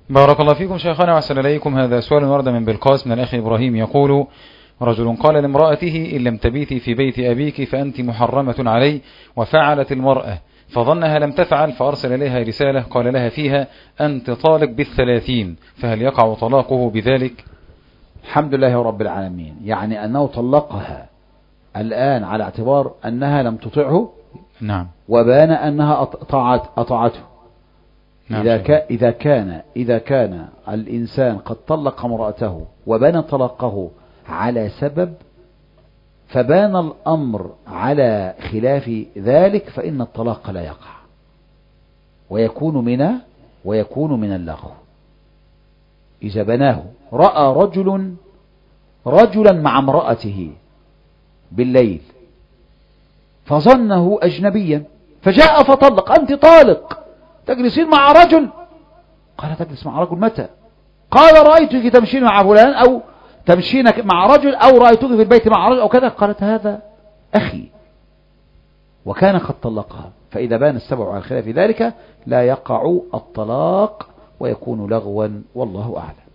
بارك الله فيكم شيخنا وأحسن إليكم. هذا سؤال ورد من بلقاس من الأخ إبراهيم يقول: رجل قال لامرأته: إن لم تبيتي في بيت أبيك فأنت محرمة علي، وفعلت المرأة فظنها لم تفعل فأرسل إليها رسالة قال لها فيها: أنت طالق ب30، فهل يقع طلاقه بذلك؟ الحمد لله رب العالمين. يعني أنه طلقها الآن على اعتبار أنها لم تطعه. نعم. وبان أنها أطاعته. نعم. إذا كان الإنسان قد طلق امرأته وبان طلقه على سبب، فبان الأمر على خلاف ذلك، فإن الطلاق لا يقع ويكون من اللغو. إذا بناه رأى رجلا مع امرأته بالليل فظنه أجنبيا فجاء فطلق: أنت طالق، تجلسين مع رجل. قال: تجلس مع رجل متى؟ قال: رأيتك تمشين مع فلان، أو تمشين مع رجل، أو رأيتك في البيت مع رجل أو كذا. قالت: هذا أخي، وكان قد طلقها. فإذا بان السبب على خلاف ذلك لا يقع الطلاق ويكون لغوا، والله أعلم.